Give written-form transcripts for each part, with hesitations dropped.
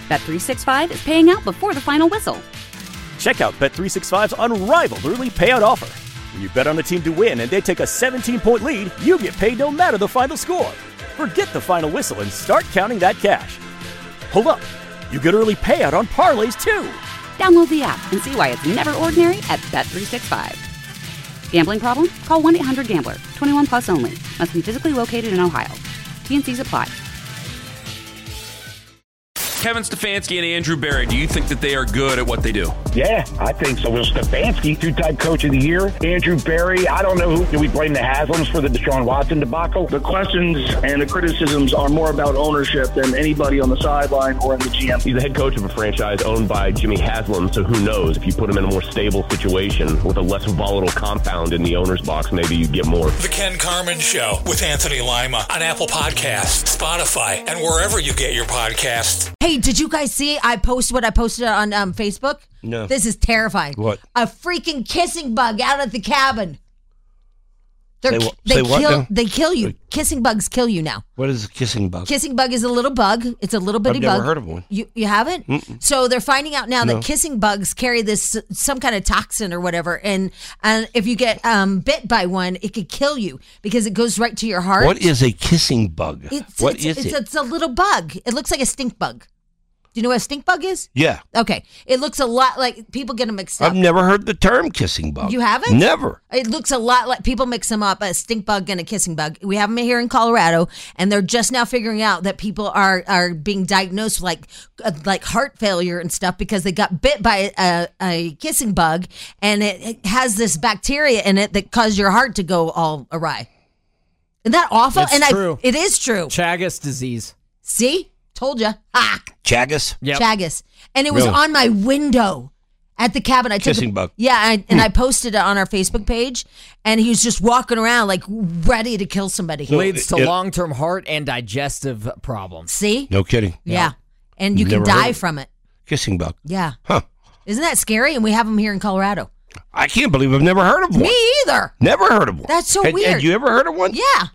Bet365 is paying out before the final whistle. Check out Bet365's unrivaled early payout offer. When you bet on a team to win and they take a 17-point lead, you get paid no matter the final score. Forget the final whistle and start counting that cash. Hold up. You get early payout on parlays, too. Download the app and see why it's never ordinary at Bet365. Gambling problem? Call 1-800-GAMBLER. 21 plus only. Must be physically located in Ohio. T&Cs apply. Kevin Stefanski and Andrew Berry, do you think that they are good at what they do? Yeah, I think so. Well, Stefanski, two-time coach of the year. Andrew Berry, I don't know who. Do we blame the Haslams for the Deshaun Watson debacle? The questions and the criticisms are more about ownership than anybody on the sideline or in the GM. He's the head coach of a franchise owned by Jimmy Haslam, so who knows? If you put him in a more stable situation with a less volatile compound in the owner's box, maybe you get more. The Ken Carman Show with Anthony Lima on Apple Podcasts, Spotify, and wherever you get your podcasts. Hey, did you guys see I posted on Facebook? No. This is terrifying. What? A freaking kissing bug out at the cabin. They kill you. Kissing bugs kill you now. What is a kissing bug? Kissing bug is a little bug. It's a little bitty bug. I've never heard of one. You haven't? Mm-mm. So they're finding out now that kissing bugs carry this some kind of toxin or whatever, and if you get bit by one, it could kill you because it goes right to your heart. What is a kissing bug? It's a little bug. It looks like a stink bug. Do you know what a stink bug is? Yeah. Okay. It looks a lot like people get them mixed up. I've never heard the term kissing bug. You haven't? Never. It looks a lot like people mix them up, a stink bug and a kissing bug. We have them here in Colorado, and they're just now figuring out that people are being diagnosed with like heart failure and stuff because they got bit by a kissing bug, and it has this bacteria in it that causes your heart to go all awry. Isn't that awful? It's true. It is true. Chagas disease. See? Told you. Ah. Chagas? Yep. Chagas. And it was on my window at the cabin. I took kissing bug. Yeah, I posted it on our Facebook page, and he was just walking around like ready to kill somebody. Leads to long-term heart and digestive problems. See? No kidding. Yeah. And you can die from it. Kissing bug. Yeah. Huh. Isn't that scary? And we have them here in Colorado. I can't believe I've never heard of one. Me either. Never heard of one. That's so weird. Had you ever heard of one? Yeah.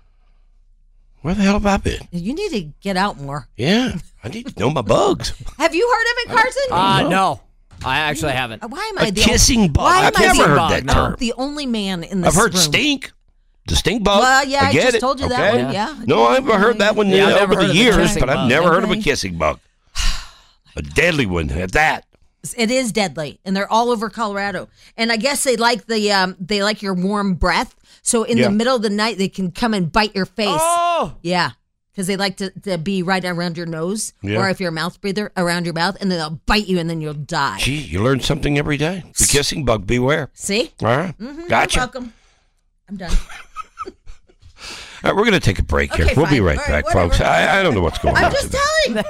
Where the hell have I been? You need to get out more. Yeah. I need to know my bugs. Have you heard of it, Carson? No. I actually haven't. Why am I a kissing bug? Why I've am never I heard that term. the only man in this I've heard room? stink. The stink bug. Well, yeah, I get just it. told you that one. Yeah. No, I've heard that one Yeah, I've never over heard the of the years, kissing but I've bug. never heard of a kissing bug. A deadly one at that. It is deadly, and they're all over Colorado. And I guess they like your warm breath. So in the middle of the night, they can come and bite your face. Oh, yeah, because they like to be right around your nose, Yeah. or if you're a mouth breather, around your mouth, and then they'll bite you, and then you'll die. Gee, you learn something every day. The kissing bug, beware. See? All right. Gotcha. You're welcome. I'm done. All right, we're going to take a break here. Okay, We'll be fine. right All back, right, folks. whatever. I don't know what's going on I'm just today. telling.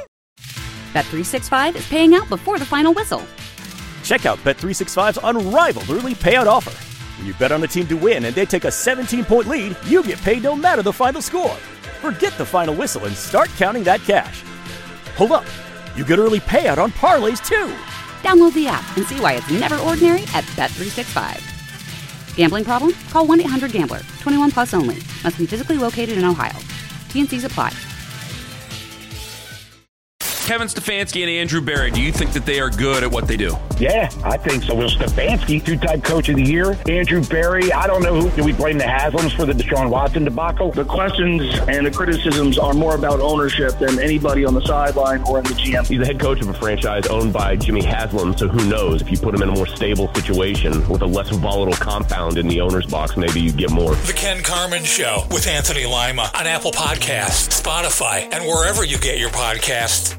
Bet365 is paying out before the final whistle. Check out Bet365's unrivaled early payout offer. When you bet on a team to win and they take a 17-point lead, you get paid no matter the final score. Forget the final whistle and start counting that cash. Hold up. You get early payout on parlays, too. Download the app and see why it's never ordinary at Bet365. Gambling problem? Call 1-800-GAMBLER. 21 plus only. Must be physically located in Ohio. T&Cs apply. Kevin Stefanski and Andrew Berry, do you think that they are good at what they do? Yeah, I think so. Well, Stefanski, two-time coach of the year. Andrew Berry, I don't know who. Do we blame the Haslams for the Deshaun Watson debacle? The questions and the criticisms are more about ownership than anybody on the sideline or in the GM. He's the head coach of a franchise owned by Jimmy Haslam, so who knows? If you put him in a more stable situation with a less volatile compound in the owner's box, maybe you get more. The Ken Carman Show with Anthony Lima on Apple Podcasts, Spotify, and wherever you get your podcasts.